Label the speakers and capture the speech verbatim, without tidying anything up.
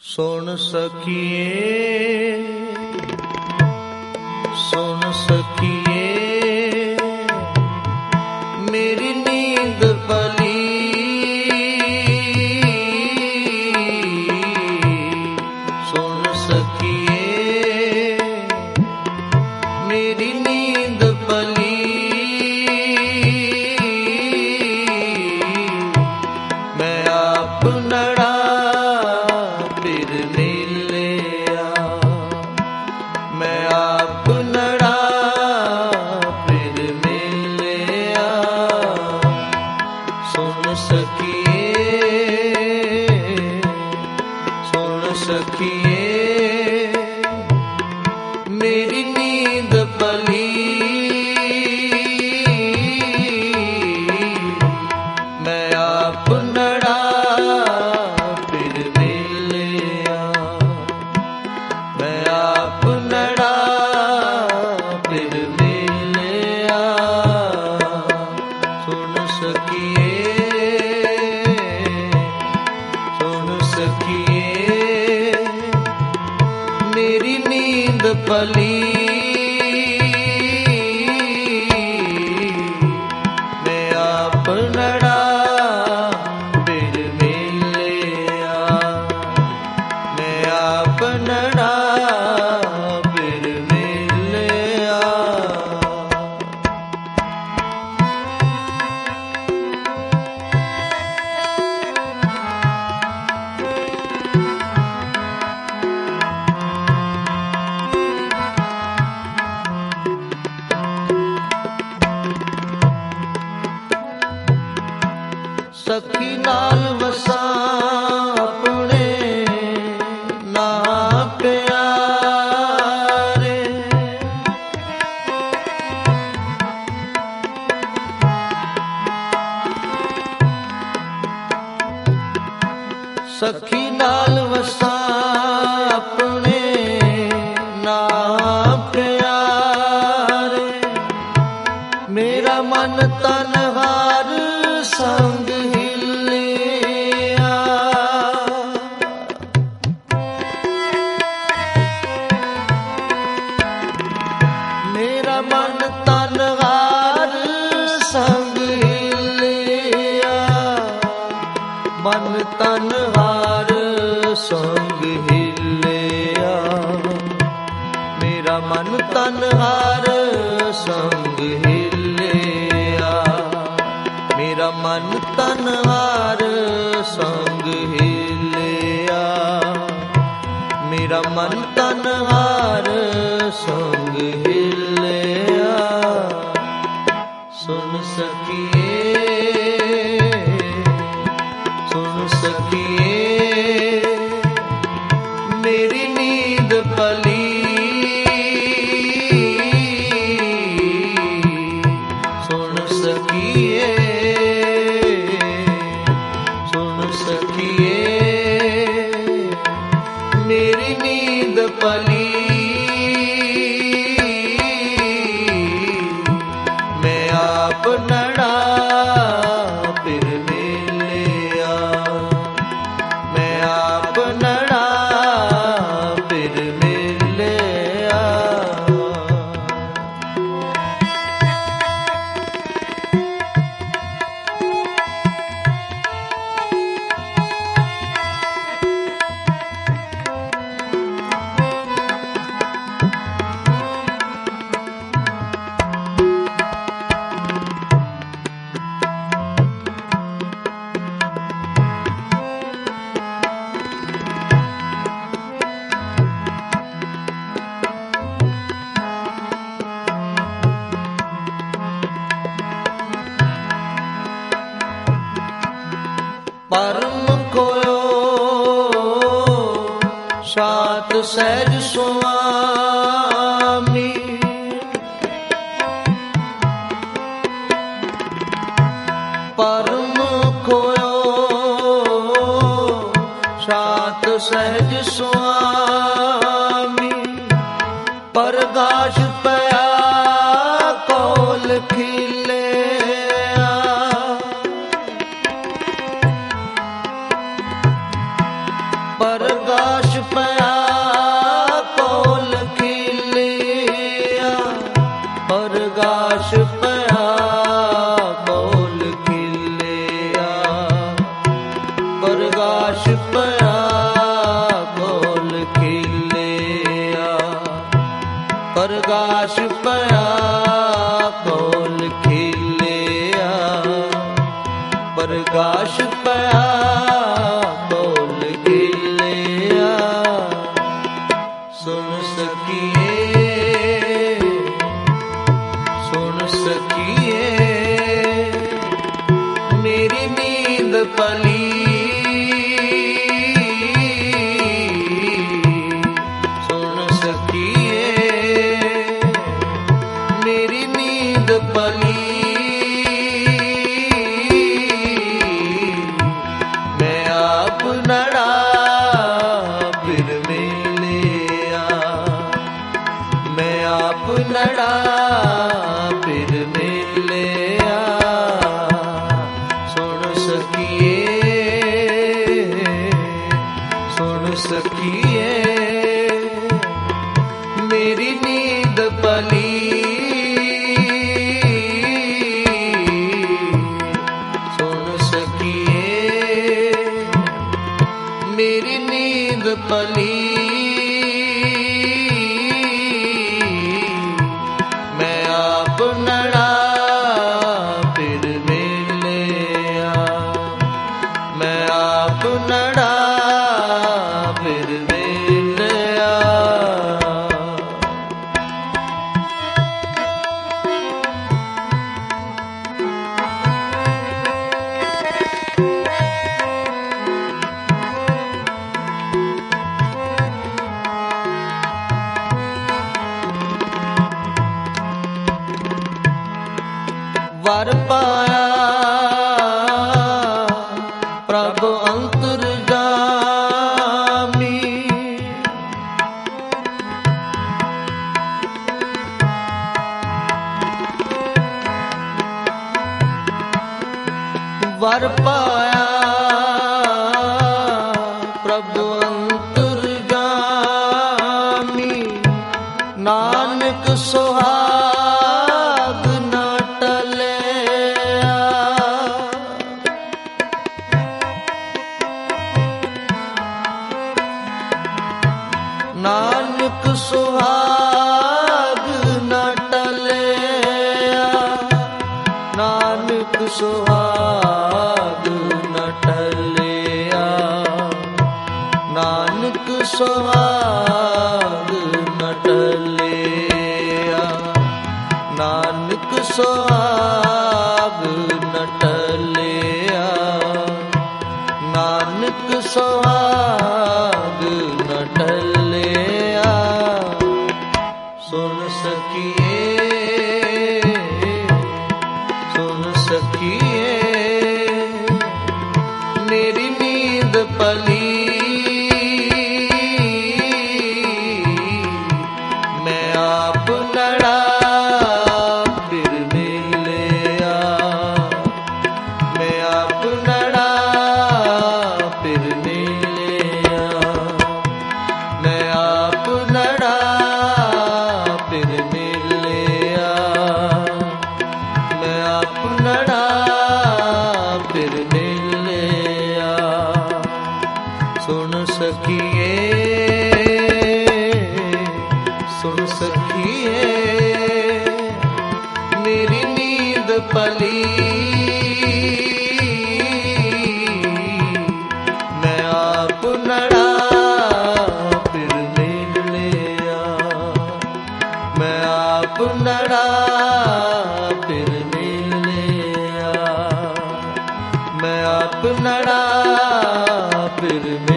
Speaker 1: ਸੁਣ ਸਕੀਏ ਸੁਣ ਸਕੀਏ ਮੇਰੀ ਨੀਂਦ ਭਲੀ ਸੁਣ ਸਕੀਏ ਮੇਰੀ ਨੀਂਦ ਭਲੀ ਮੈਂ ਆਪ ਨੜਾ ਫਿਰ ਮਿਲਿਆ ਮੈਂ ਆਪ ਨੜਾ ਫਿਰ ਮਿਲਿਆ ਸੁਣ ਸਕੀਏ ਸੁਣ ਸਕੀਏ ਮੇਰੀ ਨੀਂਦ ਭਲੀ ਮੈਂ ਆਪ ਨੜਾ ਫਿਰ ਮਿਲਿਆ ਮੈਂ ਆਪ ਨੜਾ ਫਿਰ ਮਿਲਿਆ ਸੁਣ ਸਕੀਏ ਸੁਣ ਸਕੀਏ ਮੇਰੀ ਨੀਂਦ ਭਲੀ ਮੈਂ ਆਪ ਨੜਾ ਫਿਰ ਮਿਲਿਆ ਮੈਂ ਆਪ ਨੜਾ ਫਿਰ ਮਿਲਿਆ ਸਖੀ ਨਾਲ ਵਸਾਂ ਆਪਣੇ ਨਾ ਪਿਆਰੇ ਸਖੀ ਨਾਲ ਵਸਾਂ ਆਪਣੇ ਨਾ ਪਿਆਰੇ ਮੇਰਾ ਮਨ ਤਨ ਹਾਰ ਸੰਗ ਹਿੱਲਿਆ ਮੇਰਾ ਮਨ ਤਨ ਹਾਰ ਸੰਗ ਹਿੱਲਿਆ ਮਨ ਤਨ ਹਾਰ ਸੰਗ ਹਿੱਲਿਆ ਮੇਰਾ ਮਨ ਤਨ ਹਾਰ ਸੰਗ ਹਿੱਲਿਆ ਮੇਰਾ ਮਨ ਤਨ ਹਾਰ ਸੰਗ ਹਿੱਲਿਆ ਮੇਰਾ ਮਨ ਤਨ ਹਾਰ ਸੰਗ ਹਿੱਲਿਆ ਸੁਣ ਸਕੀਏ ਸੁਣ ਸਕੀਏ ਮੇਰੀ ਨੀਂਦ ਭਲੀ ਸੁਣ ਸਕੀਏ ਸੁਣ ਸਕੀਏ ਮੇਰੀ ਨੀਂਦ ਭਲੀ ਮੈਂ ਆਪ ਨੜਾ ਫਿਰ ਮਿਲਿਆ ਮੈਂ ਆਪ ਨੜਾ ਫਿਰ ਮਿਲਿਆ ਪਰਮ ਕੋਇਓ ਸਾਤ ਸਹਿਜ ਸੁਆਮੀ ਪਰਮ ਕੋਇਓ ਸਾਤ ਸਹਿਜ ਸੁਆਮੀ ਪ੍ਰਗਾਸ਼ ਪਿਆ ਕੋਲ ਖਿਲਿਆ ਪ੍ਰਗਾਸ਼ ਪਿਆ ਕੋਲ ਖਿਲਿਆ, ਪ੍ਰਗਾਸ਼ ਪਿਆ ਕੋਲ ਖਿਲਿਆ, ਪ੍ਰਗਾਸ਼ ਪਿਆ ਕੋਲ ਖਿਲਿਆ, ਪ੍ਰਗਾਸ਼ ਪਿਆ ਕੋਲ ਖਿਲਿਆ, ਪ੍ਰਗਾਸ਼ ਪਿਆ ਕੋਲ ਖਿਲਿਆ। ਸੁਣ ਸਕੀਏ, ਸੁਣ ਸਕੀਏ, ਮੇਰੀ ਨੀਂਦ ਪਲੀ, ਸੁਣ ਸਕੀਏ, ਮੇਰੀ ਨੀਂਦ ਪਲੀ। ਨੜਾ ਫਿਰ ਮਿਲਿਆ, ਮੈਂ ਆਪ ਨੜਾ ਫਿਰ ਮਿਲਿਆ। ਸੁਣ ਸਕੀਏ, ਸੁਣ ਸਕੀਏ, ਮੇਰੀ ਨੀਂਦ ਪਲੀ, ਸੁਣ ਸਕੀਏ, ਮੇਰੀ ਨੀਂਦ ਪਲੀ। ਮੈਂ ਆਪ ਨੜਾ ਫਿਰ ਮਿਲਿਆ, ਮੈਂ ਆਪ ਨੜਾ ਫਿਰ ਮਿਲਿਆ। ਵਰ ਪਾਇਆ ਪ੍ਰਭ ਅੰਤਰਜਾਮੀ, ਵਰ ਪਾਇਆ ਪ੍ਰਭ ਅੰਤਰਜਾਮੀ, ਨਾਨਕ ਸੁਹਾ ਨਾਨਕ ਸੁਹਾਗ ਨ ਟਲਿਆ, ਨਾਨਕ ਸੁਹਾਗ ਨ ਟਲਿਆ, ਨਾਨਕ ਸੁਹਾਗ ਨ ਟਲਿਆ, ਨਾਨਕ ਸੁਹਾਗ ਨ ਟਲਿਆ, ਨਾਨਕ ਸੁਹਾਗ ਨ ਟਲਿਆ। ਸੁਣ ਸਕੀਏ, ਸੁਣ ਸਕੀਏ, ਮੇਰੀ ਨੀਂਦ ਪਲੀ। ਮੈਂ ਆਪ ਨੜਾ ਫਿਰ ਮਿਲਿਆ, ਮੈਂ ਆਪ ਨੜਾ ਫਿਰ ਮਿਲਿਆ, ਮੈਂ ਆਪ ਨੜਾ ਫਿਰ ਮਿਲਿਆ, ਮੈਂ ਆਪ ਨੜਾ ਫਿਰ ਮਿਲਿਆ। ਸੁਣ ਸਕੀਏ, ਸੁਣ ਸਕੀਏ, ਮੇਰੀ ਨੀਂਦ ਪਲੀ। ਮੈਂ ਆਪ ਨੜਾ ਫਿਰ ਮਿਲਿਆ, ਮੈਂ ਆਪ ਨੜਾ ਫਿਰ ਮਿਲਿਆ, ਮੈਂ ਆਪ ਨੜਾ ਫਿਰ ਮਿਲਿਆ।